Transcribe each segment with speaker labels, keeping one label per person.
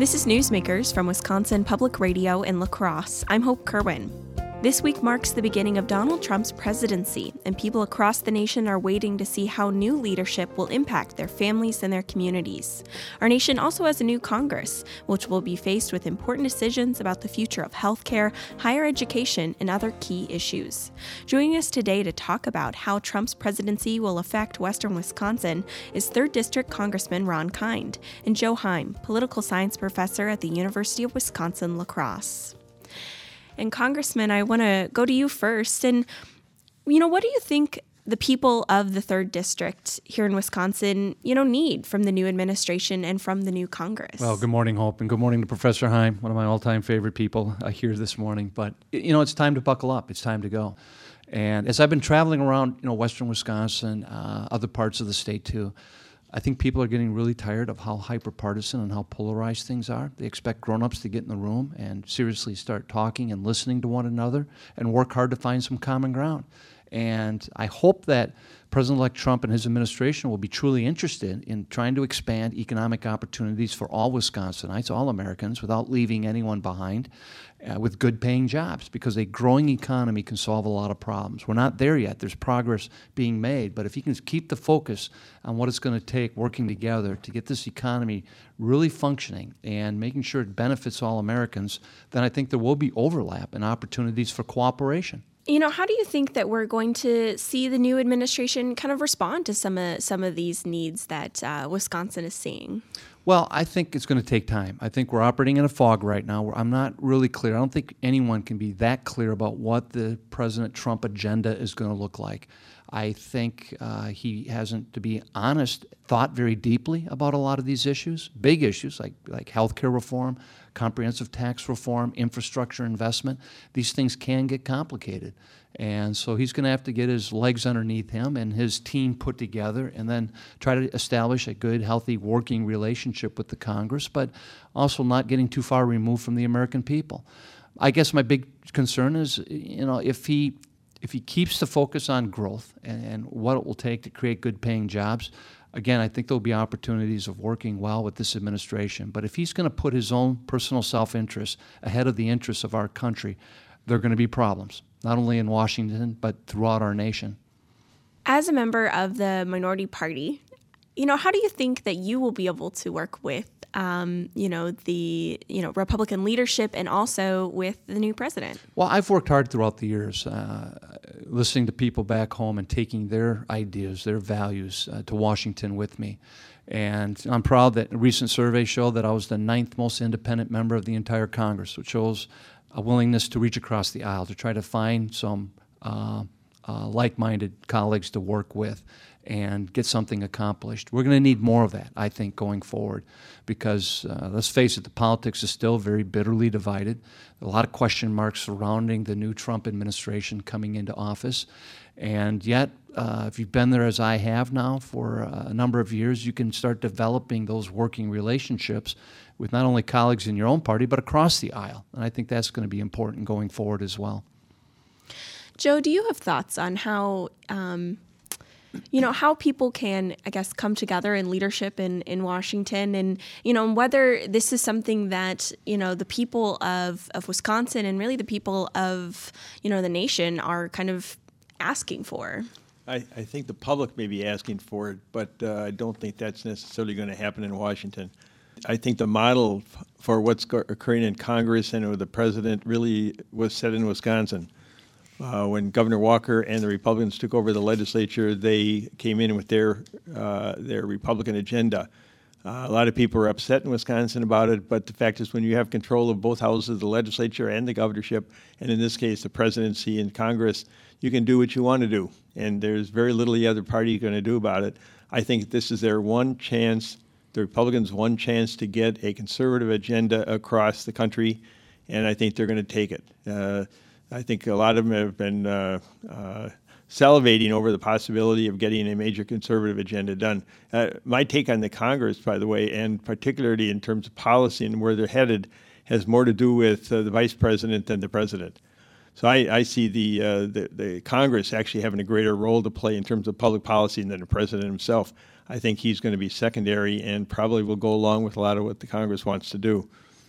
Speaker 1: This is Newsmakers from Wisconsin Public Radio in La Crosse. I'm Hope Kerwin. This week marks the beginning of Donald Trump's presidency, and people across the nation are waiting to see how new leadership will impact their families and their communities. Our nation also has a new Congress, which will be faced with important decisions about the future of healthcare, higher education, and other key issues. Joining us today to talk about how Trump's presidency will affect Western Wisconsin is 3rd District Congressman Ron Kind and Joe Heim, political science professor at the University of Wisconsin-La Crosse. And Congressman, I want to go to you first. And, what do you think the people of the 3rd District here in Wisconsin, need from the new administration and from the new Congress?
Speaker 2: Well, good morning, Hope, and good morning to Professor Heim, one of my all-time favorite people here this morning. But, it's time to buckle up. It's time to go. And as I've been traveling around, Western Wisconsin, other parts of the state too, I think people are getting really tired of how hyper-partisan and how polarized things are. They expect grown-ups to get in the room and seriously start talking and listening to one another and work hard to find some common ground. And I hope that President-elect Trump and his administration will be truly interested in trying to expand economic opportunities for all Wisconsinites, all Americans, without leaving anyone behind, with good-paying jobs, because a growing economy can solve a lot of problems. We're not there yet. There's progress being made, but if he can keep the focus on what it's going to take working together to get this economy really functioning and making sure it benefits all Americans, then I think there will be overlap and opportunities for cooperation.
Speaker 1: How do you think that we're going to see the new administration kind of respond to some of these needs that Wisconsin is seeing?
Speaker 2: Well, I think it's going to take time. I think we're operating in a fog right now. I'm not really clear. I don't think anyone can be that clear about what the President Trump agenda is going to look like. I think he hasn't, to be honest, thought very deeply about a lot of these issues, big issues like health care reform, comprehensive tax reform, infrastructure investment. These things can get complicated. And so he's going to have to get his legs underneath him and his team put together and then try to establish a good, healthy, working relationship with the Congress, but also not getting too far removed from the American people. I guess my big concern is, if he keeps the focus on growth and what it will take to create good-paying jobs, again, I think there'll be opportunities of working well with this administration. But if he's going to put his own personal self-interest ahead of the interests of our country, there are going to be problems, not only in Washington, but throughout our nation.
Speaker 1: As a member of the minority party, how do you think that you will be able to work with, the Republican leadership and also with the new president?
Speaker 2: Well, I've worked hard throughout the years, listening to people back home and taking their ideas, their values to Washington with me. And I'm proud that a recent survey showed that I was the 9th most independent member of the entire Congress, which shows a willingness to reach across the aisle to try to find some like-minded colleagues to work with and get something accomplished. We're going to need more of that, I think, going forward, because let's face it, the politics is still very bitterly divided. A lot of question marks surrounding the new Trump administration coming into office. And yet, if you've been there as I have now for a number of years, you can start developing those working relationships with not only colleagues in your own party, but across the aisle. And I think that's going to be important going forward as well.
Speaker 1: Joe, do you have thoughts on how how people can, I guess, come together in leadership in Washington, and, whether this is something that, the people of Wisconsin and really the people of, the nation are kind of asking for?
Speaker 3: I think the public may be asking for it, but I don't think that's necessarily going to happen in Washington. I think the model for what's occurring in Congress and with the president really was set in Wisconsin. When Governor Walker and the Republicans took over the legislature, they came in with their Republican agenda. A lot of people are upset in Wisconsin about it, but the fact is when you have control of both houses of the legislature and the governorship, and in this case the presidency and Congress, you can do what you want to do. And there's very little the other party is going to do about it. I think this is their one chance, the Republicans' one chance to get a conservative agenda across the country, and I think they're going to take it. I think a lot of them have been salivating over the possibility of getting a major conservative agenda done. My take on the Congress, by the way, and particularly in terms of policy and where they're headed, has more to do with the vice president than the president. So I see the Congress actually having a greater role to play in terms of public policy than the president himself. I think he's going to be secondary and probably will go along with a lot of what the Congress wants to do.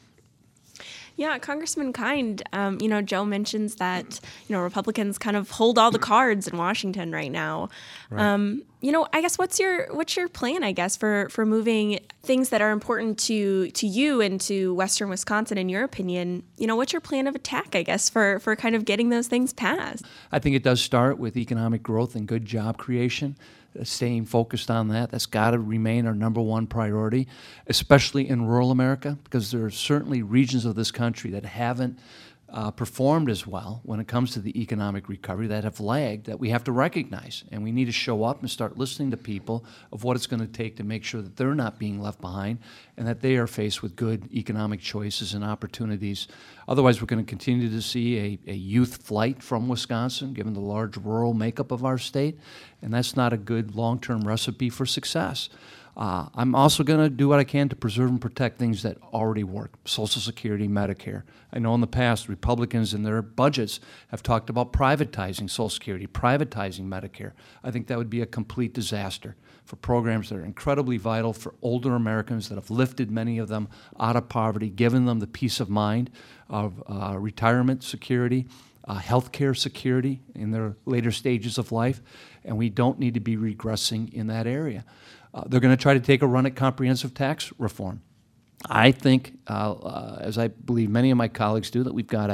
Speaker 1: Yeah, Congressman Kind, Joe mentions that, Republicans kind of hold all the cards in Washington right now. Right. I guess what's your plan, I guess, for moving things that are important to you and to Western Wisconsin, in your opinion? What's your plan of attack, I guess, for kind of getting those things passed?
Speaker 2: I think it does start with economic growth and good job creation. Staying focused on that. That's got to remain our number one priority, especially in rural America, because there are certainly regions of this country that haven't performed as well when it comes to the economic recovery, that have lagged, that we have to recognize. And we need to show up and start listening to people of what it's going to take to make sure that they're not being left behind and that they are faced with good economic choices and opportunities. Otherwise, we're going to continue to see a youth flight from Wisconsin, given the large rural makeup of our state, and that's not a good long-term recipe for success. I'm also going to do what I can to preserve and protect things that already work, Social Security, Medicare. I know in the past Republicans in their budgets have talked about privatizing Social Security, privatizing Medicare. I think that would be a complete disaster for programs that are incredibly vital for older Americans that have lifted many of them out of poverty, given them the peace of mind of retirement security, healthcare security in their later stages of life, and we don't need to be regressing in that area. They're going to try to take a run at comprehensive tax reform. I think, as I believe many of my colleagues do, that we've got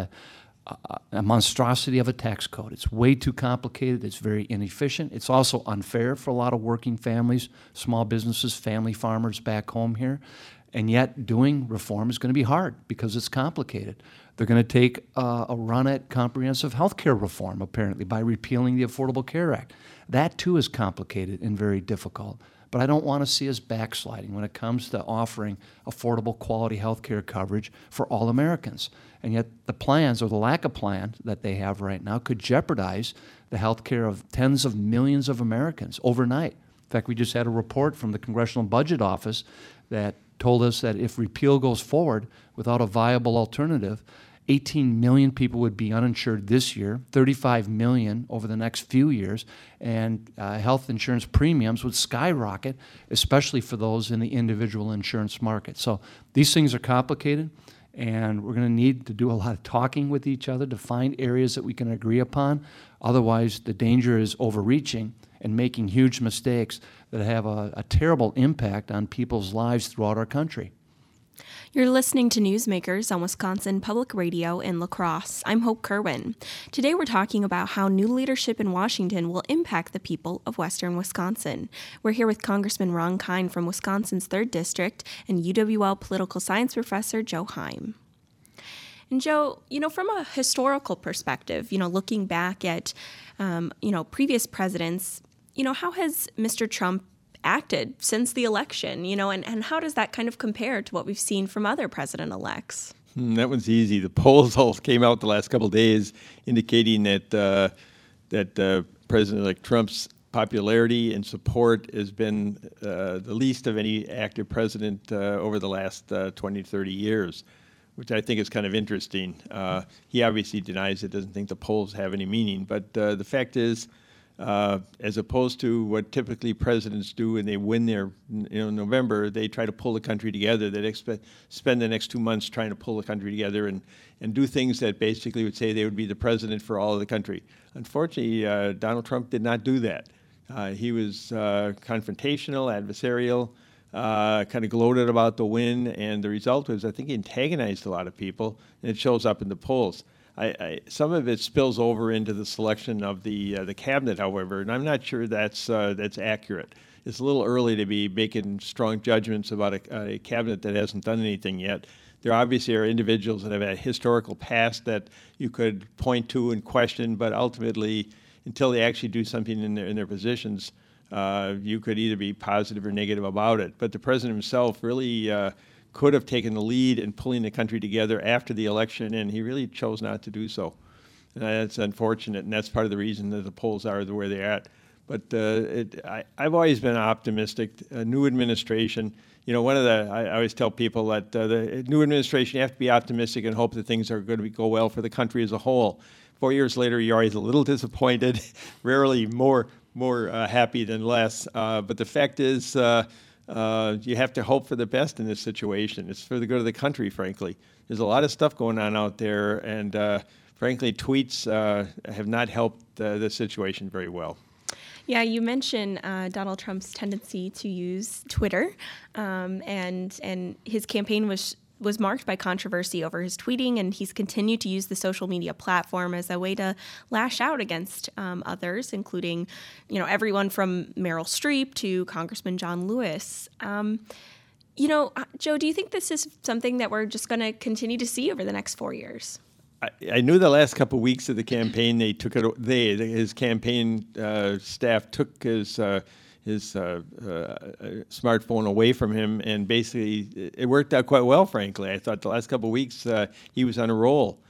Speaker 2: a monstrosity of a tax code. It's way too complicated. It's very inefficient. It's also unfair for a lot of working families, small businesses, family farmers back home here. And yet doing reform is going to be hard because it's complicated. They're going to take a run at comprehensive health care reform, apparently, by repealing the Affordable Care Act. That, too, is complicated and very difficult. But I don't want to see us backsliding when it comes to offering affordable, quality health care coverage for all Americans. And yet the plans, or the lack of plan that they have right now, could jeopardize the health care of tens of millions of Americans overnight. In fact, we just had a report from the Congressional Budget Office that told us that if repeal goes forward without a viable alternative, 18 million people would be uninsured this year, 35 million over the next few years, and health insurance premiums would skyrocket, especially for those in the individual insurance market. So these things are complicated, and we're going to need to do a lot of talking with each other to find areas that we can agree upon. Otherwise, the danger is overreaching and making huge mistakes that have a terrible impact on people's lives throughout our country.
Speaker 1: You're listening to Newsmakers on Wisconsin Public Radio in La Crosse. I'm Hope Kerwin. Today we're talking about how new leadership in Washington will impact the people of Western Wisconsin. We're here with Congressman Ron Kind from Wisconsin's 3rd District and UWL political science professor Joe Heim. And Joe, from a historical perspective, looking back at, previous presidents, how has Mr. Trump acted since the election, and how does that kind of compare to what we've seen from other president-elects?
Speaker 3: That one's easy. The polls all came out the last couple of days indicating that President-elect Trump's popularity and support has been the least of any active president over the last 20 to 30 years, which I think is kind of interesting. He obviously denies it, doesn't think the polls have any meaning, but the fact is, as opposed to what typically presidents do when they win their, November, they try to pull the country together. They'd spend the next 2 months trying to pull the country together and do things that basically would say they would be the president for all of the country. Unfortunately, Donald Trump did not do that. He was confrontational, adversarial, kind of gloated about the win, and the result was I think he antagonized a lot of people, and it shows up in the polls. Some of it spills over into the selection of the cabinet, however, and I'm not sure that's accurate. It's a little early to be making strong judgments about a cabinet that hasn't done anything yet. There obviously are individuals that have a historical past that you could point to and question, but ultimately, until they actually do something in their positions, you could either be positive or negative about it. But the president himself really could have taken the lead in pulling the country together after the election, and he really chose not to do so. And that's unfortunate, and that's part of the reason that the polls are the way they're at. But I've always been optimistic. A new administration, I always tell people that the new administration, you have to be optimistic and hope that things are going to go well for the country as a whole. 4 years later, you're always a little disappointed, rarely more more happy than less. But the fact is, you have to hope for the best in this situation. It's for the good of the country, frankly. There's a lot of stuff going on out there, and frankly, tweets have not helped the situation very well.
Speaker 1: Yeah, you mentioned Donald Trump's tendency to use Twitter, and his campaign was marked by controversy over his tweeting, and he's continued to use the social media platform as a way to lash out against others, including, everyone from Meryl Streep to Congressman John Lewis. Joe, do you think this is something that we're just going to continue to see over the next 4 years?
Speaker 3: I knew the last couple of weeks of the campaign, his campaign staff took his smartphone away from him, and basically it worked out quite well, frankly. I thought the last couple of weeks he was on a roll.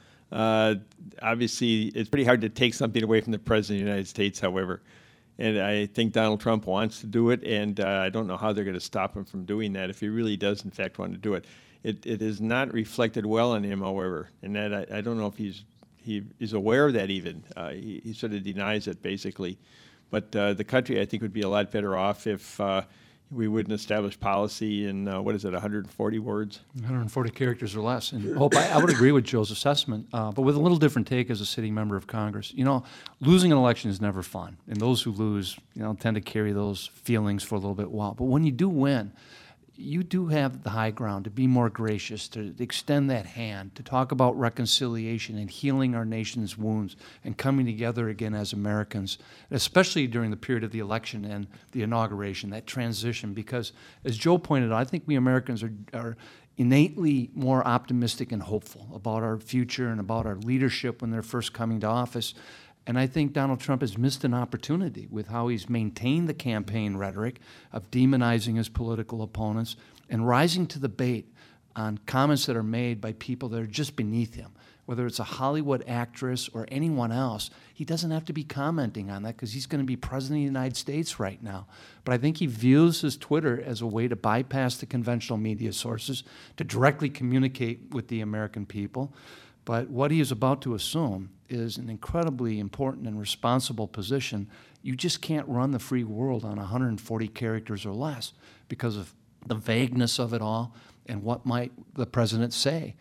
Speaker 3: Obviously, it's pretty hard to take something away from the President of the United States, however. And I think Donald Trump wants to do it, and I don't know how they're going to stop him from doing that if he really does, in fact, want to do it. It is not reflected well on him, however, and that I don't know if he is aware of that even. He sort of denies it, basically. But the country, I think, would be a lot better off if we wouldn't establish policy in, 140 words?
Speaker 2: 140 characters or less. And Hope, I would agree with Joe's assessment, but with a little different take as a sitting member of Congress. Losing an election is never fun, and those who lose, tend to carry those feelings for a little bit while. But when you do win, you do have the high ground to be more gracious, to extend that hand, to talk about reconciliation and healing our nation's wounds and coming together again as Americans, especially during the period of the election and the inauguration, that transition. Because, as Joe pointed out, I think we Americans are innately more optimistic and hopeful about our future and about our leadership when they're first coming to office. And I think Donald Trump has missed an opportunity with how he's maintained the campaign rhetoric of demonizing his political opponents and rising to the bait on comments that are made by people that are just beneath him. Whether it's a Hollywood actress or anyone else, he doesn't have to be commenting on that because he's going to be president of the United States right now. But I think he views his Twitter as a way to bypass the conventional media sources, to directly communicate with the American people. But what he is about to assume is an incredibly important and responsible position. You just can't run the free world on 140 characters or less because of the vagueness of it all and what might the president say.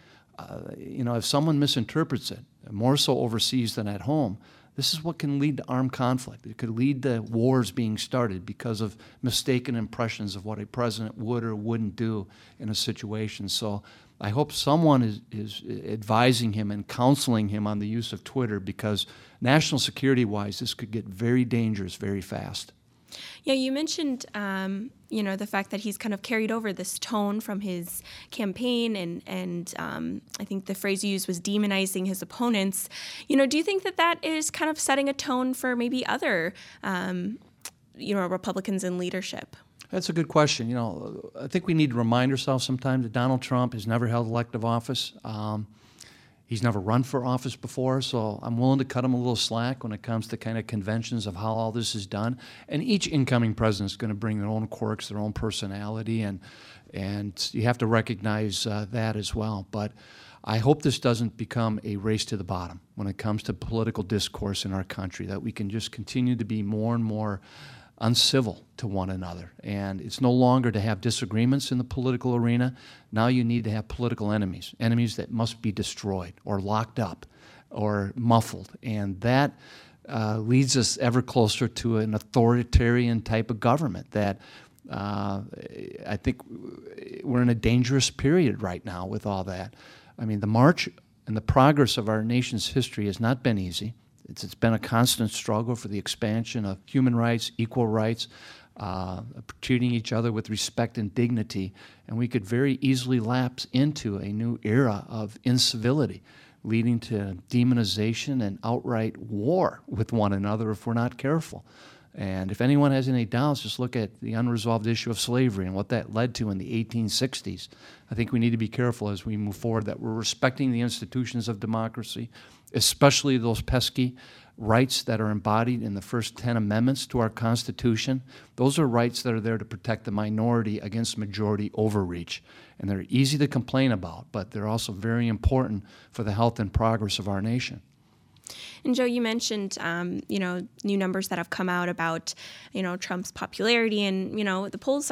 Speaker 2: If someone misinterprets it, more so overseas than at home, this is what can lead to armed conflict. It could lead to wars being started because of mistaken impressions of what a president would or wouldn't do in a situation. So I hope someone is advising him and counseling him on the use of Twitter, because national security-wise, this could get very dangerous very fast.
Speaker 1: Yeah, you mentioned, the fact that he's kind of carried over this tone from his campaign, and I think the phrase you used was demonizing his opponents. Do you think that is kind of setting a tone for maybe other, Republicans in leadership?
Speaker 2: That's a good question. I think we need to remind ourselves sometimes that Donald Trump has never held elective office. He's never run for office before, so I'm willing to cut him a little slack when it comes to kind of conventions of how all this is done. And each incoming president is going to bring their own quirks, their own personality, and you have to recognize that as well. But I hope this doesn't become a race to the bottom when it comes to political discourse in our country, that we can just continue to be more and more uncivil to one another. And it's no longer to have disagreements in the political arena. Now you need to have political enemies that must be destroyed or locked up or muffled. And that leads us ever closer to an authoritarian type of government that I think we're in a dangerous period right now with all that. I mean, the march and the progress of our nation's history has not been easy. It's been a constant struggle for the expansion of human rights, equal rights, treating each other with respect and dignity, and we could very easily lapse into a new era of incivility, leading to demonization and outright war with one another if we're not careful. And if anyone has any doubts, just look at the unresolved issue of slavery and what that led to in the 1860s. I think we need to be careful as we move forward that we're respecting the institutions of democracy, especially those pesky rights that are embodied in the first 10 amendments to our Constitution. Those are rights that are there to protect the minority against majority overreach. And they're easy to complain about, but they're also very important for the health and progress of our nation.
Speaker 1: And Joe, you mentioned, new numbers that have come out about, Trump's popularity, and the polls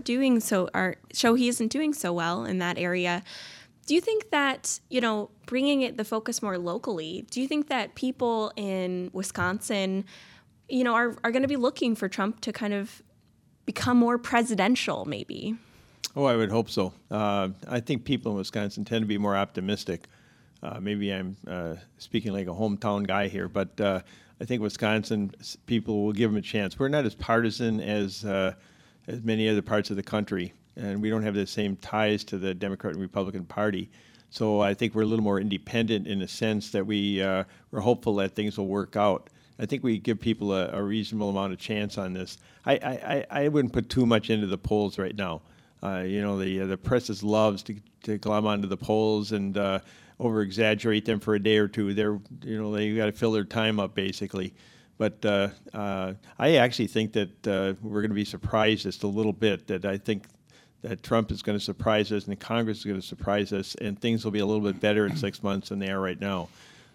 Speaker 1: show he isn't doing so well in that area. Do you think that bringing the focus more locally? Do you think that people in Wisconsin, are going to be looking for Trump to kind of become more presidential, maybe?
Speaker 3: Oh, I would hope so. I think people in Wisconsin tend to be more optimistic. Maybe I'm speaking like a hometown guy here, but I think Wisconsin people will give him a chance. We're not as partisan as many other parts of the country, and we don't have the same ties to the Democrat and Republican Party. So I think we're a little more independent in the sense that we're hopeful that things will work out. I think we give people a reasonable amount of chance on this. I wouldn't put too much into the polls right now. The press loves to glom onto the polls and over-exaggerate them for a day or two. They got to fill their time up basically. But I actually think that we're going to be surprised just a little bit. That I think that Trump is going to surprise us and the Congress is going to surprise us, and things will be a little bit better in 6 months than they are right now,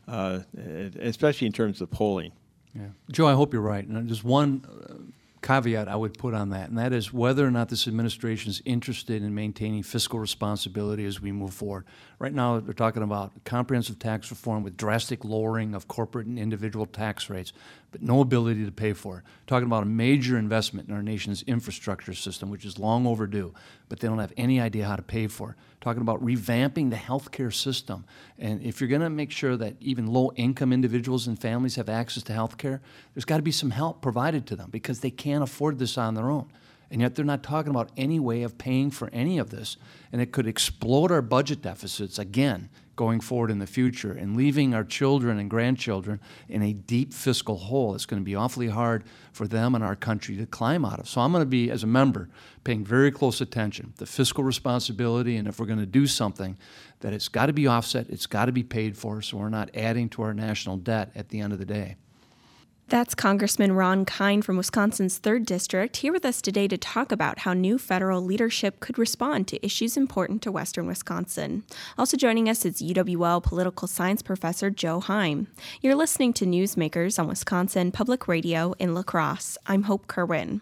Speaker 3: especially in terms of polling.
Speaker 2: Yeah. Joe, I hope you're right. And just one caveat I would put on that, and that is whether or not this administration is interested in maintaining fiscal responsibility as we move forward. Right now, they're talking about comprehensive tax reform with drastic lowering of corporate and individual tax rates, but no ability to pay for it. Talking about a major investment in our nation's infrastructure system, which is long overdue, but they don't have any idea how to pay for it. Talking about revamping the healthcare system. And if you're going to make sure that even low-income individuals and families have access to healthcare, there's got to be some help provided to them because they can't afford this on their own. And yet they're not talking about any way of paying for any of this. And it could explode our budget deficits again going forward in the future and leaving our children and grandchildren in a deep fiscal hole. It's going to be awfully hard for them and our country to climb out of. So I'm going to be, as a member, paying very close attention to fiscal responsibility, and if we're going to do something, that it's got to be offset, it's got to be paid for, so we're not adding to our national debt at the end of the day.
Speaker 1: That's Congressman Ron Kind from Wisconsin's 3rd District, here with us today to talk about how new federal leadership could respond to issues important to Western Wisconsin. Also joining us is UWL political science professor Joe Heim. You're listening to Newsmakers on Wisconsin Public Radio in La Crosse. I'm Hope Kerwin.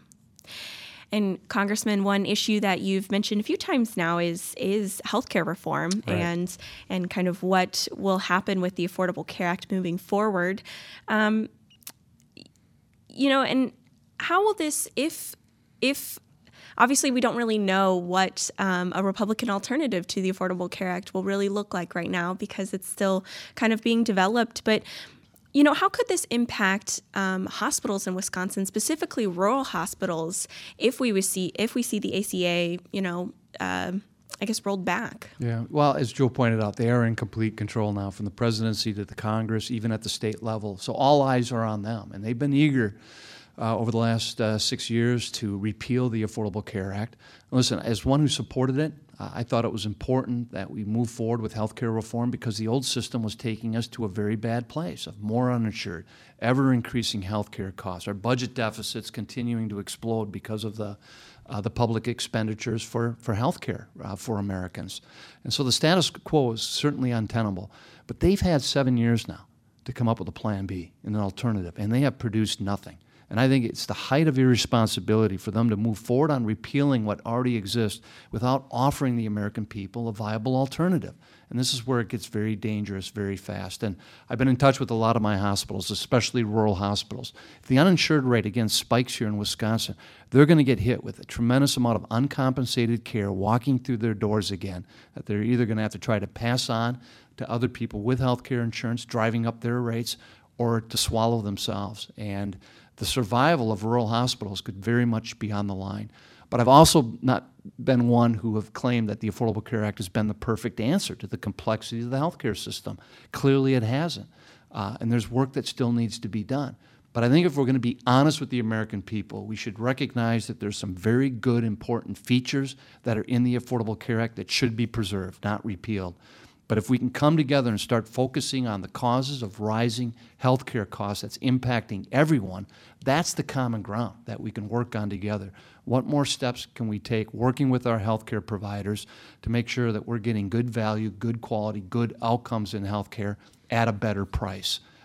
Speaker 1: And Congressman, one issue that you've mentioned a few times now is healthcare reform, right, and kind of what will happen with the Affordable Care Act moving forward. And how will this, if obviously we don't really know what a Republican alternative to the Affordable Care Act will really look like right now because it's still kind of being developed, but how could this impact hospitals in Wisconsin, specifically rural hospitals, if we see the ACA, rolled back?
Speaker 2: Yeah, well, as Joe pointed out, they are in complete control now from the presidency to the Congress, even at the state level. So all eyes are on them, and they've been eager over the last 6 years to repeal the Affordable Care Act. Listen, as one who supported it, I thought it was important that we move forward with health care reform because the old system was taking us to a very bad place of more uninsured, ever-increasing health care costs, our budget deficits continuing to explode because of the public expenditures for health care for Americans. And so the status quo is certainly untenable. But they've had 7 years now to come up with a plan B, an alternative, and they have produced nothing. And I think it's the height of irresponsibility for them to move forward on repealing what already exists without offering the American people a viable alternative. And this is where it gets very dangerous very fast. And I've been in touch with a lot of my hospitals, especially rural hospitals. If the uninsured rate again spikes here in Wisconsin, they're going to get hit with a tremendous amount of uncompensated care walking through their doors again that they're either going to have to try to pass on to other people with health care insurance, driving up their rates, or to swallow themselves. And the survival of rural hospitals could very much be on the line. But I've also not been one who have claimed that the Affordable Care Act has been the perfect answer to the complexity of the healthcare system. Clearly it hasn't. And there's work that still needs to be done. But I think if we're going to be honest with the American people, we should recognize that there's some very good, important features that are in the Affordable Care Act that should be preserved, not repealed. But if we can come together and start focusing on the causes of rising healthcare costs that's impacting everyone, that's the common ground that we can work on together. What more steps can we take working with our healthcare providers to make sure that we're getting good value, good quality, good outcomes in healthcare at a better price?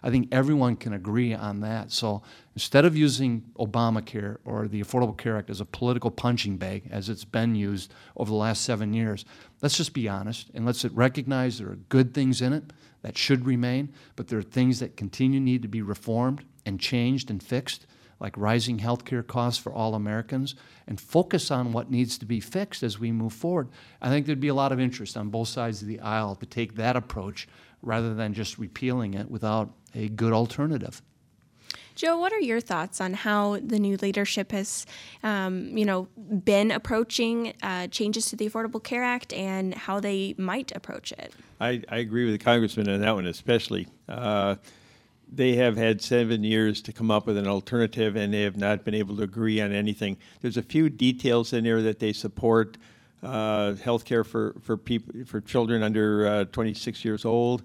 Speaker 2: I think everyone can agree on that. So instead of using Obamacare or the Affordable Care Act as a political punching bag, as it's been used over the last 7 years, let's just be honest and let's recognize there are good things in it that should remain, but there are things that continue need to be reformed and changed and fixed, like rising health care costs for all Americans, and focus on what needs to be fixed as we move forward. I think there'd be a lot of interest on both sides of the aisle to take that approach rather than just repealing it without a good alternative.
Speaker 1: Joe, what are your thoughts on how the new leadership has, been approaching changes to the Affordable Care Act and how they might approach it?
Speaker 3: I agree with the congressman on that one especially. They have had 7 years to come up with an alternative, and they have not been able to agree on anything. There's a few details in there that they support, health care for for children under 26 years old.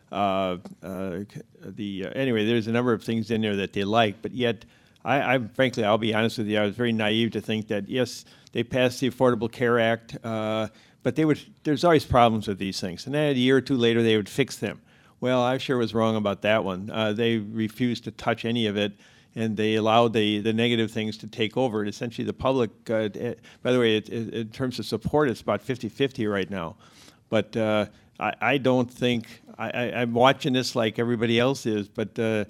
Speaker 3: Anyway, there's a number of things in there that they like, but yet, frankly, I'll be honest with you, I was very naive to think that, yes, they passed the Affordable Care Act, but there's always problems with these things. And then a year or two later, they would fix them. Well, I sure was wrong about that one. They refused to touch any of it, and they allowed the negative things to take over. And essentially, the public, by the way, in terms of support, it's about 50-50 right now. But I don't think, I'm watching this like everybody else is, but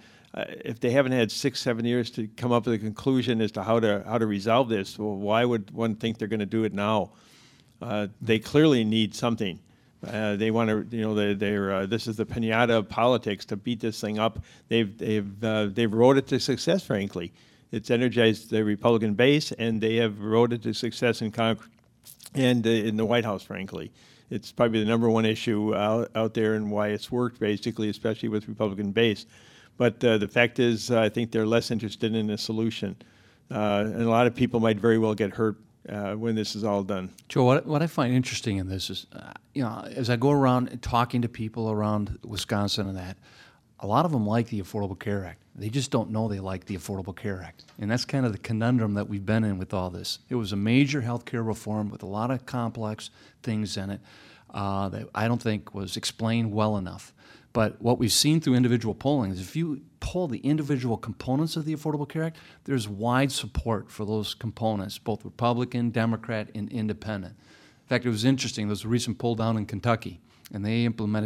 Speaker 3: if they haven't had 6-7 years to come up with a conclusion as to how to resolve this, well, why would one think they're going to do it now? They clearly need something. They want to, this is the pinata of politics to beat this thing up. They've rode it to success, frankly. It's energized the Republican base, and they have rode it to success in Congress and in the White House, frankly. It's probably the number one issue out there and why it's worked, basically, especially with Republican base. But the fact is, I think they're less interested in a solution. And a lot of people might very well get hurt when this is all done.
Speaker 2: Joe, what I find interesting in this is, as I go around talking to people around Wisconsin and that, a lot of them like the Affordable Care Act. They just don't know they like the Affordable Care Act. And that's kind of the conundrum that we've been in with all this. It was a major health care reform with a lot of complex things in it that I don't think was explained well enough. But what we've seen through individual polling is if you poll the individual components of the Affordable Care Act, there's wide support for those components, both Republican, Democrat, and independent. In fact, it was interesting. There was a recent poll down in Kentucky, and they implemented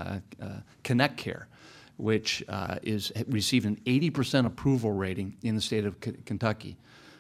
Speaker 2: Connect Care, which is received an 80% approval rating in the state of Kentucky.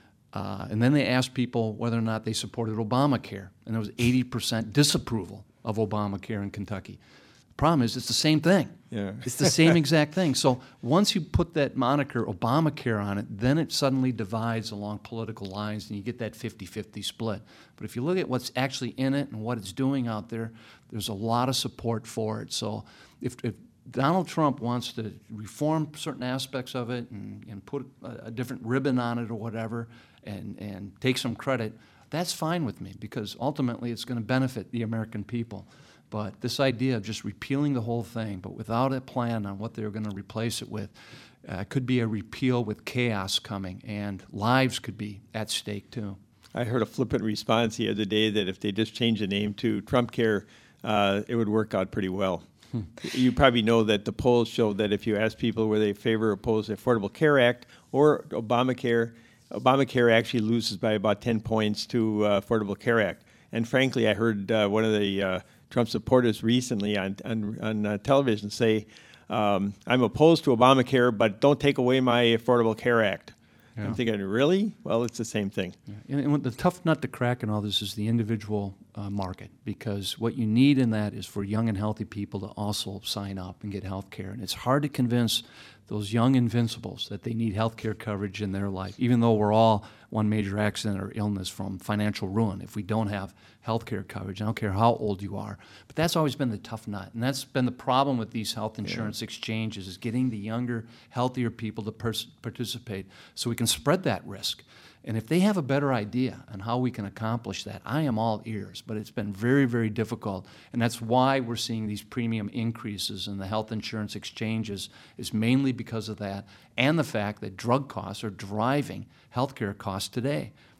Speaker 2: And then they asked people whether or not they supported Obamacare, and there was 80% disapproval of Obamacare in Kentucky. The problem is it's the same thing.
Speaker 3: Yeah.
Speaker 2: It's the same exact thing. So once you put that moniker Obamacare on it, then it suddenly divides along political lines and you get that 50-50 split. But if you look at what's actually in it and what it's doing out there, there's a lot of support for it. So if Donald Trump wants to reform certain aspects of it and put a different ribbon on it or whatever and take some credit, that's fine with me because ultimately it's going to benefit the American people. But this idea of just repealing the whole thing, but without a plan on what they're going to replace it with, could be a repeal with chaos coming, and lives could be at stake too.
Speaker 3: I heard a flippant response the other day that if they just change the name to Trump Care, it would work out pretty well. You probably know that the polls show that if you ask people whether they favor or oppose the Affordable Care Act or Obamacare, Obamacare actually loses by about 10 points to Affordable Care Act. And frankly, I heard one of the Trump supporters recently on television say, I'm opposed to Obamacare, but don't take away my Affordable Care Act. Yeah. I'm thinking, really? Well, it's the same thing.
Speaker 2: Yeah. And the tough nut to crack in all this is the individual market, because what you need in that is for young and healthy people to also sign up and get health care. And it's hard to convince those young invincibles that they need health care coverage in their life, even though we're all one major accident or illness from financial ruin if we don't have health care coverage. I don't care how old you are. But that's always been the tough nut. And that's been the problem with these health insurance exchanges, is getting the younger, healthier people to participate so we can spread that risk. And if they have a better idea on how we can accomplish that, I am all ears. But it's been very, very difficult. And that's why we're seeing these premium increases in the health insurance exchanges, is mainly because of that, and the fact that drug costs are driving healthcare costs today.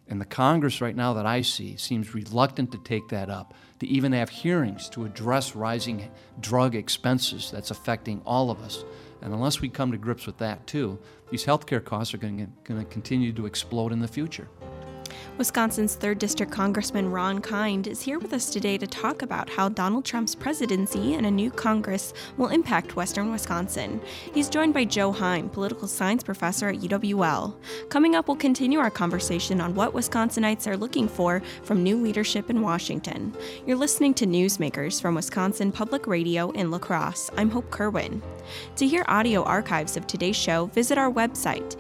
Speaker 2: And the Congress right now that I see seems reluctant to take that up, to even have hearings to address rising drug expenses that's affecting all of us. And unless we come to grips with that too, these healthcare costs are going to continue to explode in the future.
Speaker 1: Wisconsin's 3rd District Congressman Ron Kind is here with us today to talk about how Donald Trump's presidency and a new Congress will impact Western Wisconsin. He's joined by Joe Heim, political science professor at UWL. Coming up, we'll continue our conversation on what Wisconsinites are looking for from new leadership in Washington. You're listening to Newsmakers from Wisconsin Public Radio in La Crosse. I'm Hope Kerwin. To hear audio archives of today's show, visit our website,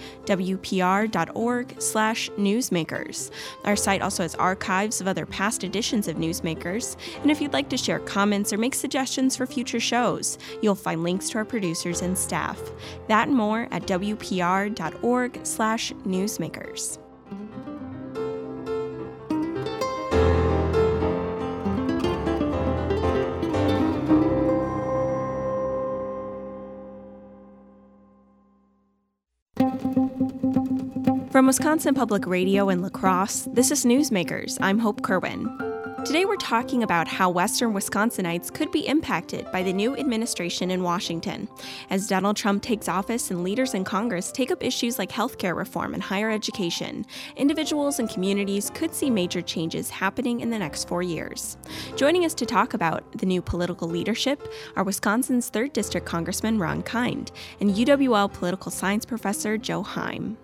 Speaker 1: wpr.org/newsmakers. Our site also has archives of other past editions of Newsmakers, and if you'd like to share comments or make suggestions for future shows, you'll find links to our producers and staff. That and more at wpr.org/newsmakers. From Wisconsin Public Radio in La Crosse, this is Newsmakers. I'm Hope Kerwin. Today we're talking about how Western Wisconsinites could be impacted by the new administration in Washington. As Donald Trump takes office and leaders in Congress take up issues like healthcare reform and higher education, individuals and communities could see major changes happening in the next 4 years. Joining us to talk about the new political leadership are Wisconsin's 3rd District Congressman Ron Kind and UWL political science professor Joe Heim.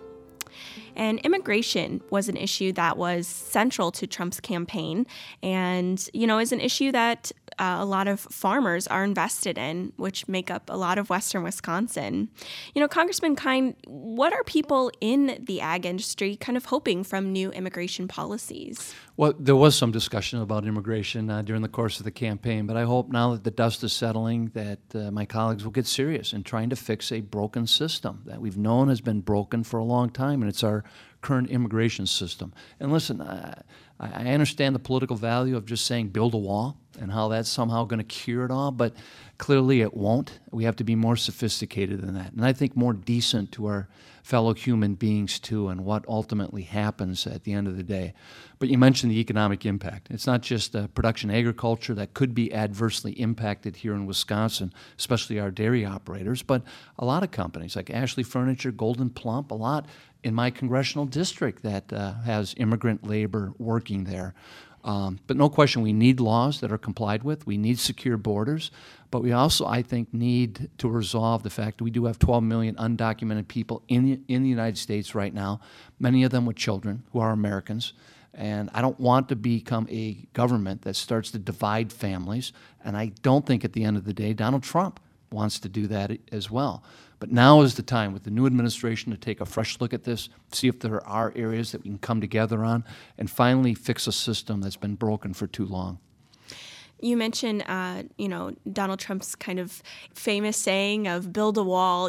Speaker 1: And immigration was an issue that was central to Trump's campaign and, is an issue that a lot of farmers are invested in, which make up a lot of Western Wisconsin. Congressman Kind, what are people in the ag industry kind of hoping from new immigration policies?
Speaker 2: Well, there was some discussion about immigration during the course of the campaign, but I hope now that the dust is settling that my colleagues will get serious in trying to fix a broken system that we've known has been broken for a long time, and it's our current immigration system. And listen, I understand the political value of just saying build a wall and how that's somehow going to cure it all, but clearly it won't. We have to be more sophisticated than that, and I think more decent to our fellow human beings too, and what ultimately happens at the end of the day. But you mentioned the economic impact. It's not just production agriculture that could be adversely impacted here in Wisconsin, especially our dairy operators, but a lot of companies like Ashley Furniture, Golden Plump, a lot in my congressional district that has immigrant labor working there. But no question, we need laws that are complied with. We need secure borders. But we also, I think, need to resolve the fact that we do have 12 million undocumented people in the United States right now, many of them with children who are Americans. And I don't want to become a government that starts to divide families. And I don't think at the end of the day Donald Trump wants to do that as well. But now is the time with the new administration to take a fresh look at this, see if there are areas that we can come together on, and finally fix a system that's been broken for too long.
Speaker 1: You mentioned, Donald Trump's kind of famous saying of build a wall,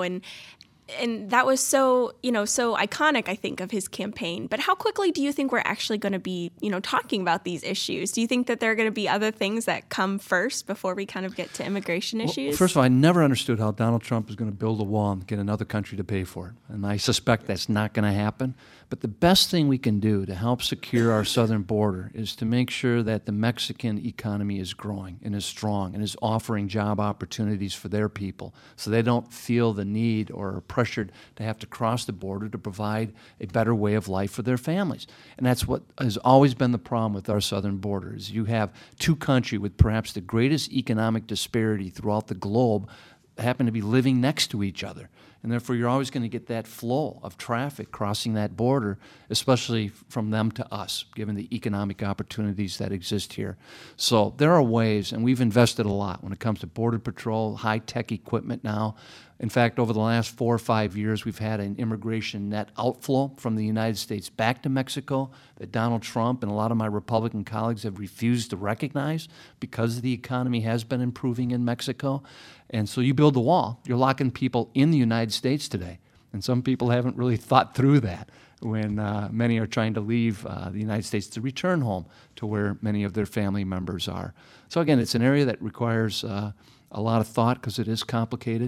Speaker 1: and that was so iconic, I think, of his campaign. But how quickly do you think we're actually going to be, talking about these issues? Do you think that there are going to be other things that come first before we kind of get to immigration issues?
Speaker 2: Well, first of all, I never understood how Donald Trump is going to build a wall and get another country to pay for it. And I suspect that's not going to happen. But the best thing we can do to help secure our southern border is to make sure that the Mexican economy is growing and is strong and is offering job opportunities for their people so they don't feel the need or are pressured to have to cross the border to provide a better way of life for their families. And that's what has always been the problem with our southern border is you have two countries with perhaps the greatest economic disparity throughout the globe happen to be living next to each other. And therefore, you're always going to get that flow of traffic crossing that border, especially from them to us, given the economic opportunities that exist here. So there are ways, and we've invested a lot when it comes to Border Patrol, high-tech equipment now. In fact, over the last 4 or 5 years, we've had an immigration net outflow from the United States back to Mexico that Donald Trump and a lot of my Republican colleagues have refused to recognize because the economy has been improving in Mexico. And so you build the wall, you're locking people in the United States today. And some people haven't really thought through that when many are trying to leave the United States to return home to where many of their family members are. So again, it's an area that requires a lot of thought because it is complicated.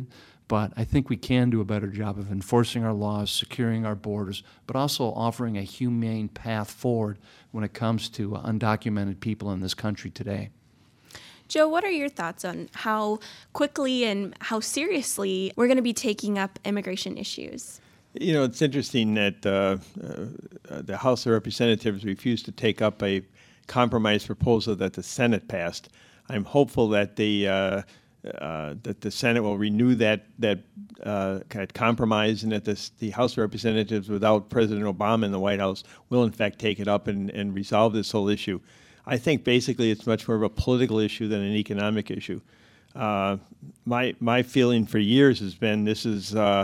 Speaker 2: But I think we can do a better job of enforcing our laws, securing our borders, but also offering a humane path forward when it comes to undocumented people in this country today.
Speaker 1: Joe, what are your thoughts on how quickly and how seriously we're going to be taking up immigration issues?
Speaker 3: You know, it's interesting that the House of Representatives refused to take up a compromise proposal that the Senate passed. I'm hopeful that the Senate will renew that kind of compromise, and that the House of Representatives, without President Obama in the White House, will in fact take it up and resolve this whole issue. I think basically it's much more of a political issue than an economic issue. My feeling for years has been this is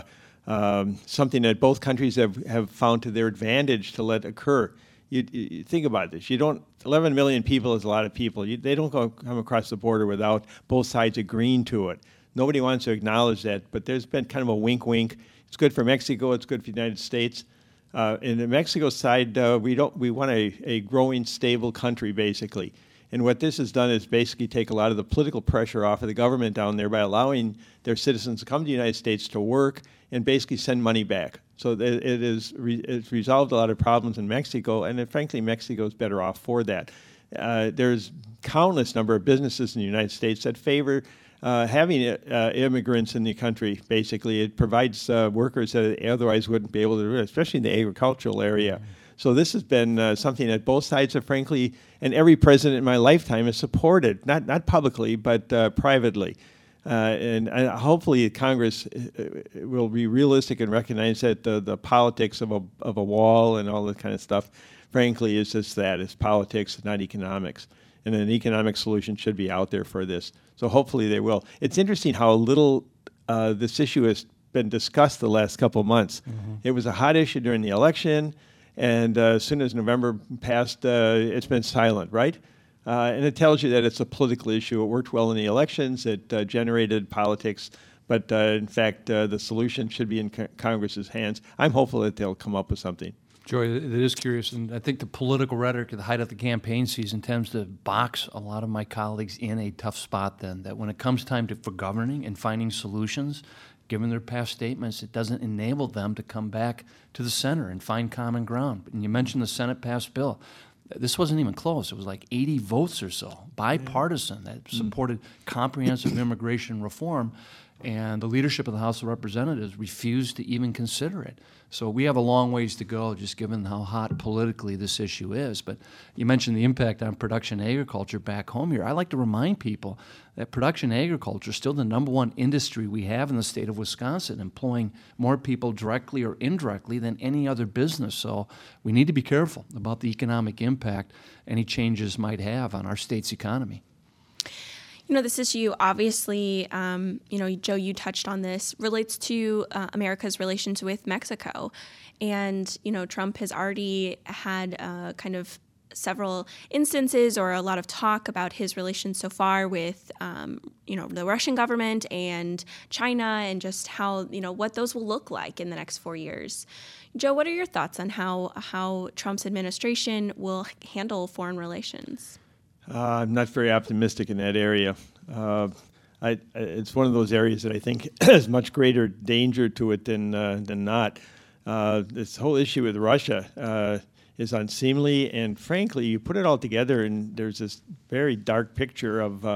Speaker 3: something that both countries have found to their advantage to let occur. You think about this. 11 million people is a lot of people. They don't come across the border without both sides agreeing to it. Nobody wants to acknowledge that, but there's been kind of a wink-wink. It's good for Mexico. It's good for the United States. In the Mexico side, we want a growing, stable country, basically. And what this has done is basically take a lot of the political pressure off of the government down there by allowing their citizens to come to the United States to work and basically send money back. So it's resolved a lot of problems in Mexico, and frankly, Mexico is better off for that. There's countless number of businesses in the United States that favor having immigrants in the country. Basically, it provides workers that otherwise wouldn't be able to do it, especially in the agricultural area. So this has been something that both sides have, frankly, and every president in my lifetime has supported, not publicly, but privately. And hopefully Congress will be realistic and recognize that the politics of a wall and all that kind of stuff, frankly, is just that. It's politics, not economics. And an economic solution should be out there for this. So hopefully they will. It's interesting how little this issue has been discussed the last couple of months. Mm-hmm. It was a hot issue during the election, and as soon as November passed, it's been silent, right? And it tells you that it's a political issue. It worked well in the elections. It generated politics. But in fact, the solution should be in Congress's hands. I'm hopeful that they'll come up with something.
Speaker 2: Joy, it is curious, and I think the political rhetoric at the height of the campaign season tends to box a lot of my colleagues in a tough spot then, that when it comes time for governing and finding solutions, given their past statements, it doesn't enable them to come back to the center and find common ground. And you mentioned the Senate passed bill. This wasn't even close. It was like 80 votes or so, bipartisan, that supported comprehensive immigration reform, and the leadership of the House of Representatives refused to even consider it. So we have a long ways to go, just given how hot politically this issue is. But you mentioned the impact on production agriculture back home here. I like to remind people that production agriculture is still the #1 industry we have in the state of Wisconsin, employing more people directly or indirectly than any other business. So we need to be careful about the economic impact any changes might have on our state's economy.
Speaker 1: You know, this issue, obviously, Joe, you touched on this, relates to America's relations with Mexico. And, Trump has already had kind of several instances or a lot of talk about his relations so far with, the Russian government and China, and just how, what those will look like in the next 4 years. Joe, what are your thoughts on how Trump's administration will handle foreign relations?
Speaker 3: I'm not very optimistic in that area. It's one of those areas that I think has much greater danger to it than not. This whole issue with Russia is unseemly, and frankly, you put it all together, and there's this very dark picture of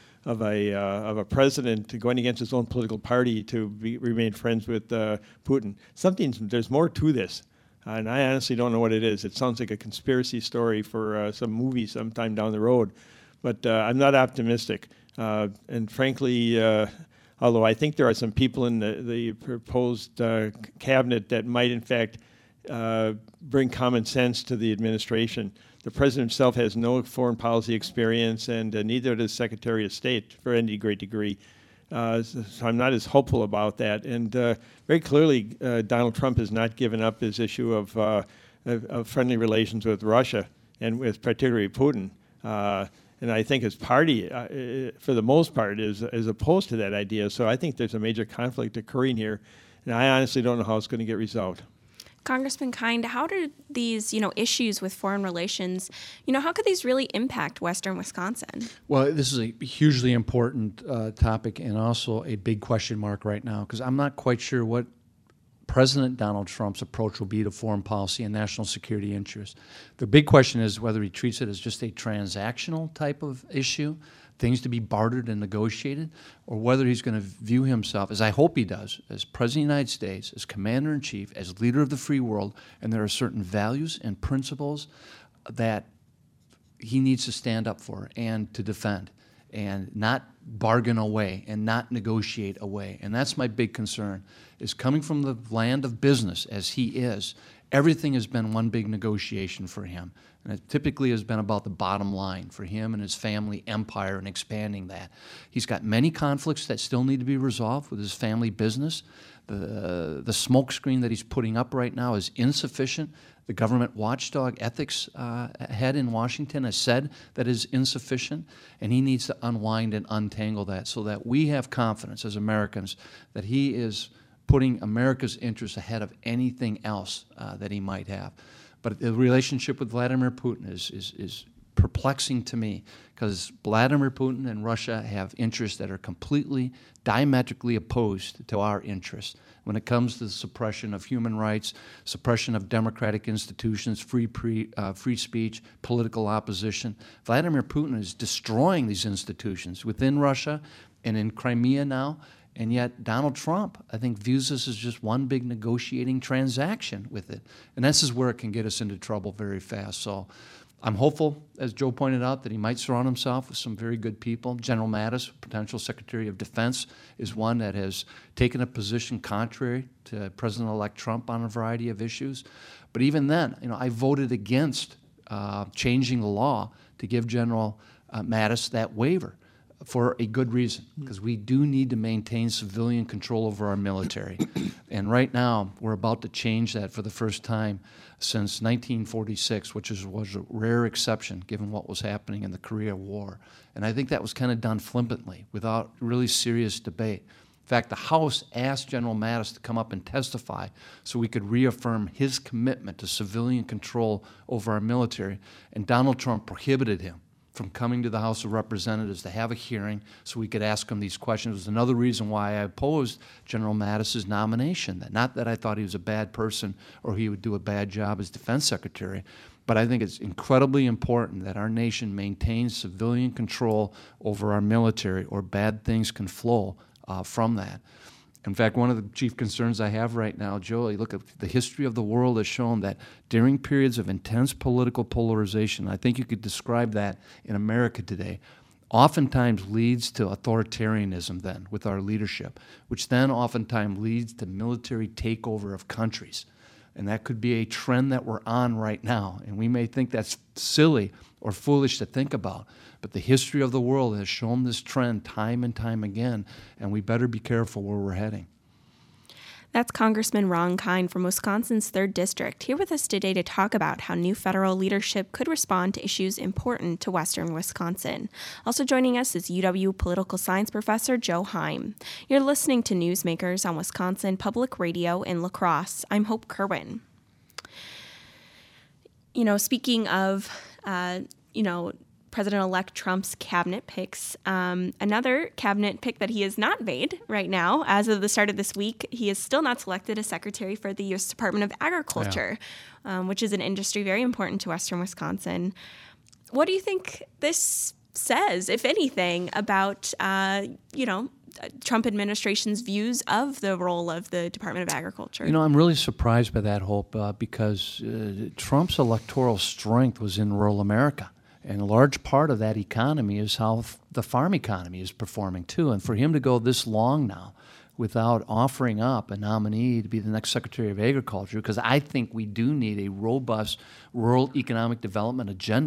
Speaker 3: a president going against his own political party to remain friends with Putin. There's more to this. And I honestly don't know what it is. It sounds like a conspiracy story for some movie sometime down the road. But I'm not optimistic. And frankly, although I think there are some people in the proposed cabinet that might, in fact, bring common sense to the administration. The president himself has no foreign policy experience, and neither does Secretary of State for any great degree. So I'm not as hopeful about that. And very clearly, Donald Trump has not given up his issue of friendly relations with Russia, and with particularly Putin. And I think his party, for the most part, is opposed to that idea. So I think there's a major conflict occurring here. And I honestly don't know how it's going to get resolved.
Speaker 1: Congressman Kind, how do these, issues with foreign relations, how could these really impact Western Wisconsin?
Speaker 2: Well, this is a hugely important topic and also a big question mark right now, because I'm not quite sure what President Donald Trump's approach will be to foreign policy and national security interests. The big question is whether he treats it as just a transactional type of issue, things to be bartered and negotiated, or whether he's going to view himself, as I hope he does, as President of the United States, as Commander-in-Chief, as leader of the free world, and there are certain values and principles that he needs to stand up for and to defend, and not bargain away and not negotiate away. And that's my big concern, is coming from the land of business as he is, everything has been one big negotiation for him. And it typically has been about the bottom line for him and his family empire and expanding that. He's got many conflicts that still need to be resolved with his family business. The smokescreen that he's putting up right now is insufficient. The government watchdog ethics head in Washington has said that is insufficient, and he needs to unwind and untangle that so that we have confidence as Americans that he is putting America's interests ahead of anything else that he might have. But the relationship with Vladimir Putin is perplexing to me, because Vladimir Putin and Russia have interests that are completely diametrically opposed to our interests when it comes to the suppression of human rights, suppression of democratic institutions, free speech, political opposition. Vladimir Putin is destroying these institutions within Russia and in Crimea now. And yet Donald Trump, I think, views this as just one big negotiating transaction with it. And this is where it can get us into trouble very fast. So I'm hopeful, as Joe pointed out, that he might surround himself with some very good people. General Mattis, potential Secretary of Defense, is one that has taken a position contrary to President-elect Trump on a variety of issues. But even then, I voted against changing the law to give General Mattis that waiver, for a good reason, because we do need to maintain civilian control over our military. And right now, we're about to change that for the first time since 1946, which was a rare exception given what was happening in the Korea War. And I think that was kind of done flippantly, without really serious debate. In fact, the House asked General Mattis to come up and testify so we could reaffirm his commitment to civilian control over our military, and Donald Trump prohibited him from coming to the House of Representatives to have a hearing so we could ask him these questions. It was another reason why I opposed General Mattis's nomination. Not that I thought he was a bad person or he would do a bad job as Defense Secretary, but I think it's incredibly important that our nation maintains civilian control over our military, or bad things can flow from that. In fact, one of the chief concerns I have right now, Joe, you look at the history of the world has shown that during periods of intense political polarization, I think you could describe that in America today, oftentimes leads to authoritarianism then with our leadership, which then oftentimes leads to military takeover of countries. And that could be a trend that we're on right now. And we may think that's silly or foolish to think about, but the history of the world has shown this trend time and time again, and we better be careful where we're heading.
Speaker 1: That's Congressman Ron Kind from Wisconsin's 3rd District, here with us today to talk about how new federal leadership could respond to issues important to Western Wisconsin. Also joining us is UW political science professor Joe Heim. You're listening to Newsmakers on Wisconsin Public Radio in La Crosse. I'm Hope Kerwin. Speaking of, President-elect Trump's cabinet picks. Another cabinet pick that he has not made right now, as of the start of this week, he is still not selected as Secretary for the U.S. Department of Agriculture, which is an industry very important to Western Wisconsin. What do you think this says, if anything, about, Trump administration's views of the role of the Department of Agriculture?
Speaker 2: I'm really surprised by that, Hope, because Trump's electoral strength was in rural America. And a large part of that economy is how the farm economy is performing, too. And for him to go this long now without offering up a nominee to be the next Secretary of Agriculture, because I think we do need a robust rural economic development agenda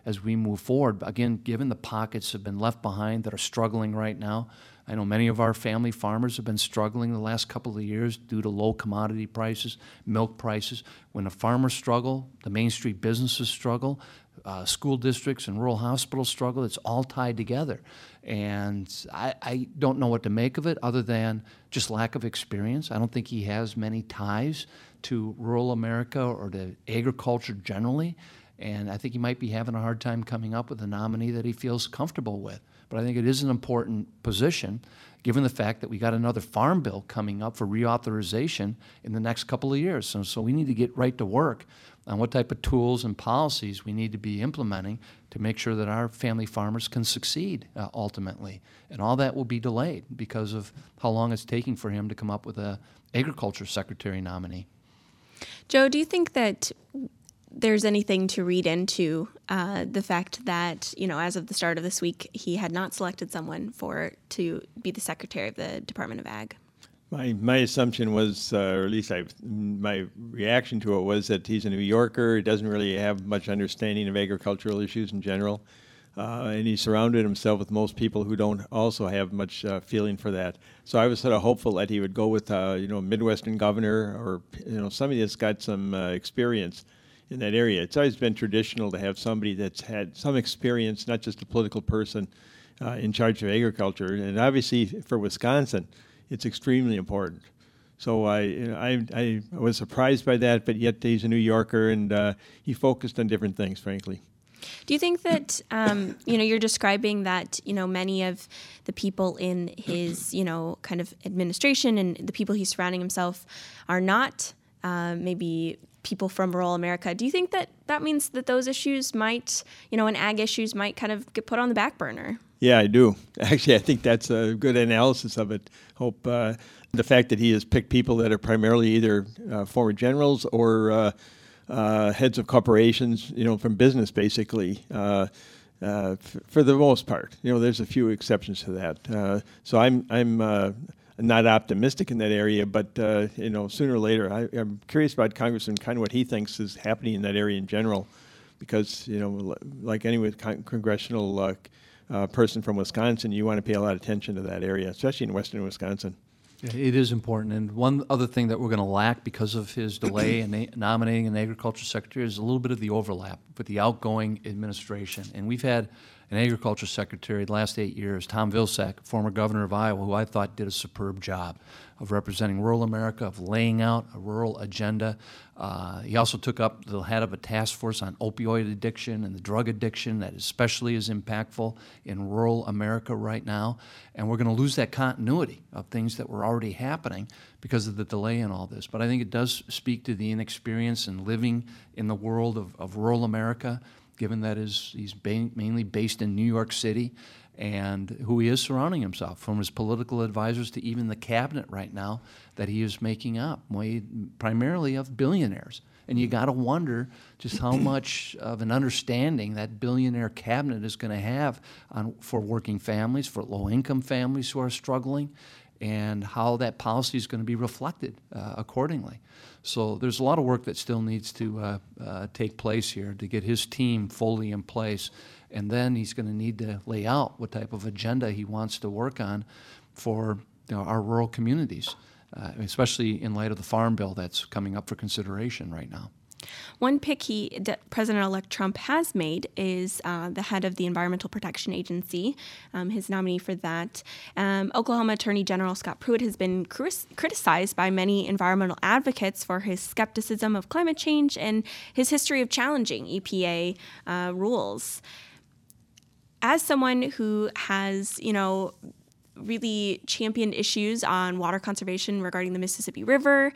Speaker 2: as we move forward. Again, given the pockets that have been left behind that are struggling right now, I know many of our family farmers have been struggling the last couple of years due to low commodity prices, milk prices. When the farmers struggle, the Main Street businesses struggle, school districts and rural hospitals struggle. It's all tied together. And I don't know what to make of it other than just lack of experience. I don't think he has many ties to rural America or to agriculture generally. And I think he might be having a hard time coming up with a nominee that he feels comfortable with. But I think it is an important position, given the fact that we got another farm bill coming up for reauthorization in the next couple of years. So we need to get right to work on what type of tools and policies we need to be implementing to make sure that our family farmers can succeed ultimately. And all that will be delayed because of how long it's taking for him to come up with an agriculture secretary nominee.
Speaker 1: Joe, do you think that there's anything to read into the fact that, as of the start of this week, he had not selected someone to be the secretary of the Department of Ag?
Speaker 3: My assumption was, or at least my reaction to it was that he's a New Yorker. He doesn't really have much understanding of agricultural issues in general. And he surrounded himself with most people who don't also have much feeling for that. So I was sort of hopeful that he would go with, a Midwestern governor or, somebody that's got some experience in that area. It's always been traditional to have somebody that's had some experience, not just a political person, in charge of agriculture. And obviously for Wisconsin, it's extremely important. So I was surprised by that, but yet he's a New Yorker, and he focused on different things, frankly.
Speaker 1: Do you think that, you're describing that, many of the people in his, kind of administration and the people he's surrounding himself are not maybe people from rural America? Do you think that means that those issues might, and ag issues might kind of get put on the back burner?
Speaker 3: Yeah, I do. Actually, I think that's a good analysis of it. Hope the fact that he has picked people that are primarily either former generals or heads of corporations, from business, basically, for the most part. There's a few exceptions to that. So I'm not optimistic in that area, but sooner or later, I'm curious about Congressman kind of what he thinks is happening in that area in general, because like any congressional person from Wisconsin, you want to pay a lot of attention to that area, especially in western Wisconsin.
Speaker 2: It is important. And one other thing that we're going to lack because of his delay in nominating an agriculture secretary is a little bit of the overlap with the outgoing administration. And we've had an agriculture secretary the last 8 years, Tom Vilsack, former governor of Iowa, who I thought did a superb job of representing rural America, of laying out a rural agenda. He also took up the head of a task force on opioid addiction and the drug addiction that especially is impactful in rural America right now. And we're going to lose that continuity of things that were already happening because of the delay in all this. But I think it does speak to the inexperience in living in the world of rural America, given that he's mainly based in New York City, and who he is surrounding himself, from his political advisors to even the cabinet right now that he is making up, made primarily of billionaires. And you got to wonder just how much of an understanding that billionaire cabinet is going to have for working families, for low-income families who are struggling, and how that policy is going to be reflected accordingly. So there's a lot of work that still needs to take place here to get his team fully in place. And then he's going to need to lay out what type of agenda he wants to work on for our rural communities, especially in light of the Farm Bill that's coming up for consideration right now.
Speaker 1: One pick President-elect Trump has made is the head of the Environmental Protection Agency, his nominee for that. Oklahoma Attorney General Scott Pruitt has been criticized by many environmental advocates for his skepticism of climate change and his history of challenging EPA rules. As someone who has, really championed issues on water conservation regarding the Mississippi River,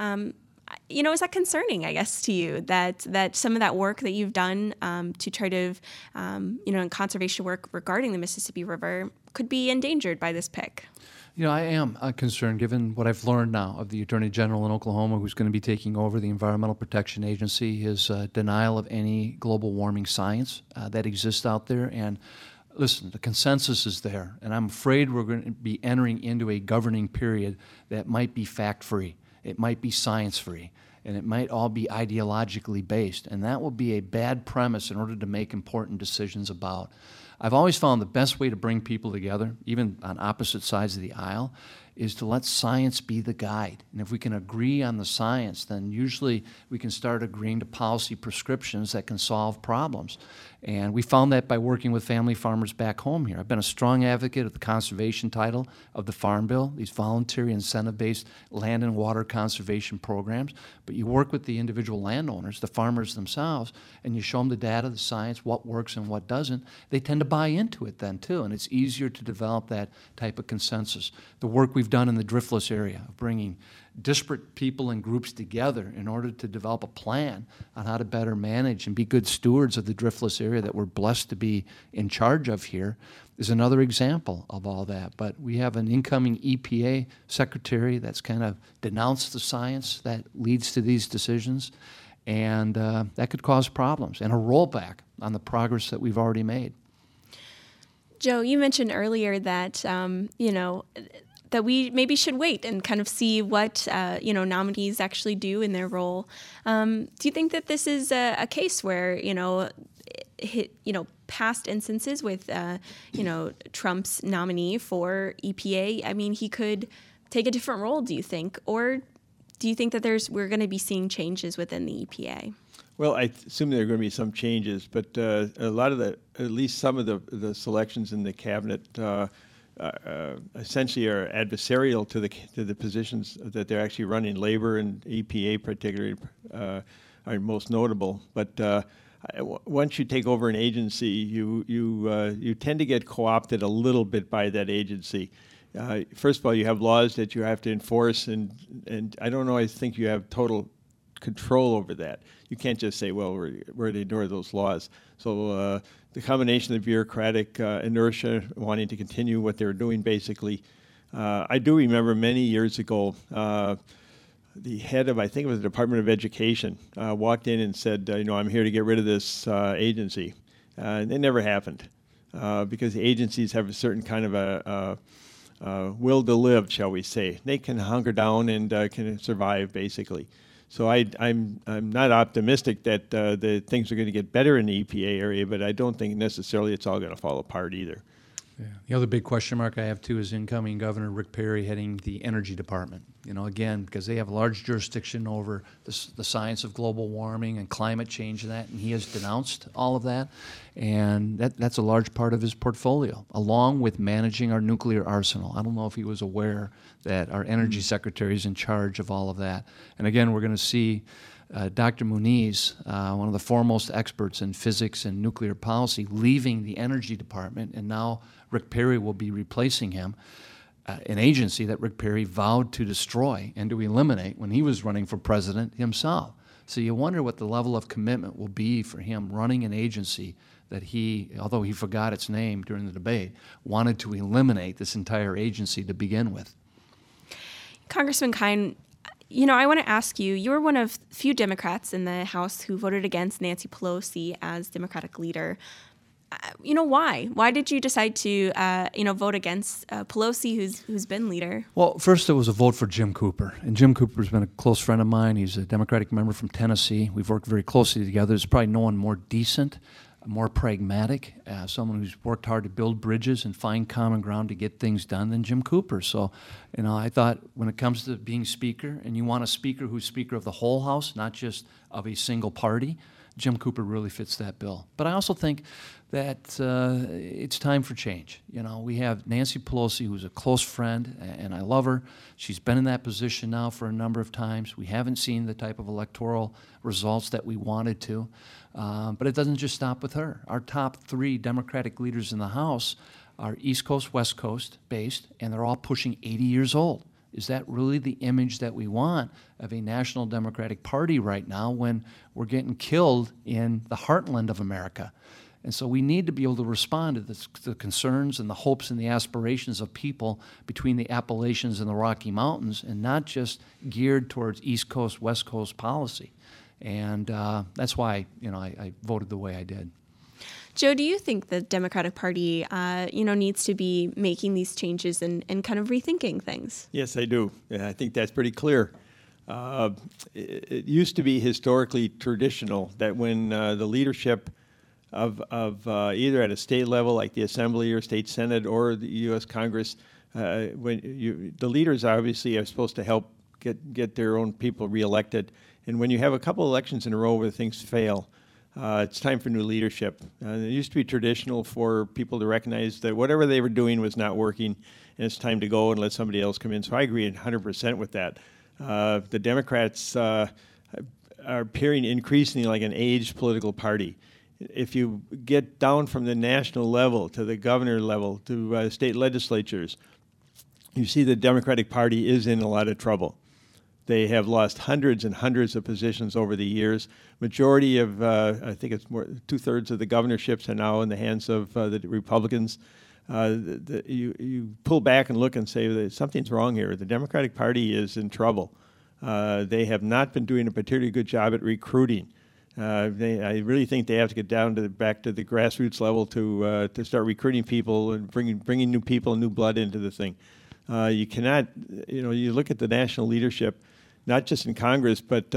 Speaker 1: is that concerning, I guess, to you, that some of that work that you've done to try to, in conservation work regarding the Mississippi River could be endangered by this pick?
Speaker 2: I am concerned, given what I've learned now of the Attorney General in Oklahoma, who's going to be taking over the Environmental Protection Agency, his denial of any global warming science that exists out there. And listen, the consensus is there, and I'm afraid we're going to be entering into a governing period that might be fact-free. It might be science-free. and it might all be ideologically based, and that will be a bad premise in order to make important decisions about. I've always found the best way to bring people together, even on opposite sides of the aisle, is to let science be the guide. And if we can agree on the science, then usually we can start agreeing to policy prescriptions that can solve problems. And we found that by working with family farmers back home here. I've been a strong advocate of the conservation title of the Farm Bill, these voluntary incentive-based land and water conservation programs. But you work with the individual landowners, the farmers themselves, and you show them the data, the science, what works and what doesn't. They tend to buy into it then too, and it's easier to develop that type of consensus. The work we've done in the driftless area of bringing disparate people and groups together in order to develop a plan on how to better manage and be good stewards of the driftless area that we're blessed to be in charge of here is another example of all that. But we have an incoming EPA secretary that's kind of denounced the science that leads to these decisions, and that could cause problems and a rollback on the progress that we've already made.
Speaker 1: Joe, you mentioned earlier that, that we maybe should wait and kind of see what, nominees actually do in their role. Do you think that this is a case where, past instances with, Trump's nominee for EPA, I mean, he could take a different role, do you think? Or do you think that we're going to be seeing changes within the EPA?
Speaker 3: Well, I assume there are going to be some changes, but a lot of at least some of the selections in the cabinet essentially are adversarial to the positions that they're actually running. Labor and EPA particularly are most notable. But once you take over an agency, you tend to get co-opted a little bit by that agency. First of all, you have laws that you have to enforce, and I don't always think you have total control over that. You can't just say, well, we're to ignore those laws. So the combination of bureaucratic inertia, wanting to continue what they were doing, basically. I do remember many years ago, the head of, I think it was the Department of Education, walked in and said, I'm here to get rid of this agency. And it never happened because the agencies have a certain kind of a will to live, shall we say. They can hunker down and can survive, basically. So I'm not optimistic that the things are going to get better in the EPA area, but I don't think necessarily it's all going to fall apart either.
Speaker 2: Yeah. The other big question mark I have, too, is incoming Governor Rick Perry heading the Energy Department. Again, because they have large jurisdiction over the science of global warming and climate change and that, and he has denounced all of that. And that's a large part of his portfolio, along with managing our nuclear arsenal. I don't know if he was aware that our energy secretary is in charge of all of that. And again, we're going to see Dr. Muniz, one of the foremost experts in physics and nuclear policy, leaving the Energy Department, and now Rick Perry will be replacing him, an agency that Rick Perry vowed to destroy and to eliminate when he was running for president himself. So you wonder what the level of commitment will be for him running an agency that he, although he forgot its name during the debate, wanted to eliminate this entire agency to begin with.
Speaker 1: Congressman Kine, I want to ask you, you were one of few Democrats in the House who voted against Nancy Pelosi as Democratic leader. Why? Why did you decide to, vote against Pelosi, who's been leader?
Speaker 2: Well, first it was a vote for Jim Cooper. And Jim Cooper's been a close friend of mine. He's a Democratic member from Tennessee. We've worked very closely together. There's probably no one more decent, more pragmatic, someone who's worked hard to build bridges and find common ground to get things done than Jim Cooper. So, I thought when it comes to being Speaker, and you want a Speaker who's Speaker of the whole House, not just of a single party, Jim Cooper really fits that bill. But I also think that it's time for change. We have Nancy Pelosi, who's a close friend, and I love her. She's been in that position now for a number of times. We haven't seen the type of electoral results that we wanted to. But it doesn't just stop with her. Our top three Democratic leaders in the House are East Coast, West Coast based, and they're all pushing 80 years old. Is that really the image that we want of a national Democratic Party right now when we're getting killed in the heartland of America? And so we need to be able to respond to the concerns and the hopes and the aspirations of people between the Appalachians and the Rocky Mountains, and not just geared towards East Coast, West Coast policy. And that's why, I voted the way I did.
Speaker 1: Joe, do you think the Democratic Party, needs to be making these changes and kind of rethinking things?
Speaker 3: Yes, I do. Yeah, I think that's pretty clear. It used to be historically traditional that when the leadership of either at a state level like the Assembly or State Senate or the U.S. Congress, the leaders obviously are supposed to help get their own people reelected. And when you have a couple elections in a row where things fail, it's time for new leadership. It used to be traditional for people to recognize that whatever they were doing was not working, and it's time to go and let somebody else come in. So I agree 100% with that. The Democrats are appearing increasingly like an aged political party. If you get down from the national level to the governor level to state legislatures, you see the Democratic Party is in a lot of trouble. They have lost hundreds and hundreds of positions over the years. Majority of, I think it's more, 2/3 of the governorships are now in the hands of the Republicans. You pull back and look and say that something's wrong here. The Democratic Party is in trouble. They have not been doing a particularly good job at recruiting. I really think they have to get down to back to the grassroots level to start recruiting people and bringing new people, new blood into the thing. You cannot, you look at the national leadership, not just in Congress, but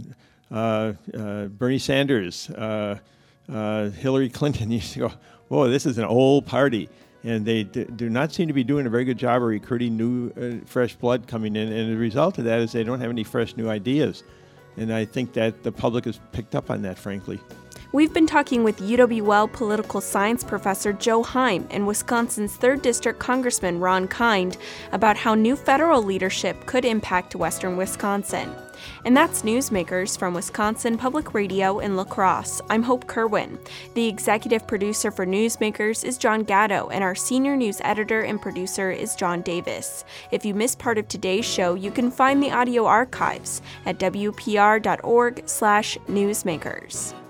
Speaker 3: Bernie Sanders, Hillary Clinton. You go, whoa, this is an old party. And they do not seem to be doing a very good job of recruiting new, fresh blood coming in. And the result of that is they don't have any fresh new ideas. And I think that the public has picked up on that, frankly.
Speaker 1: We've been talking with UW-Well political science professor Joe Heim and Wisconsin's 3rd District Congressman Ron Kind about how new federal leadership could impact Western Wisconsin. And that's Newsmakers from Wisconsin Public Radio in La Crosse. I'm Hope Kerwin. The executive producer for Newsmakers is John Gatto, and our senior news editor and producer is John Davis. If you missed part of today's show, you can find the audio archives at wpr.org/newsmakers.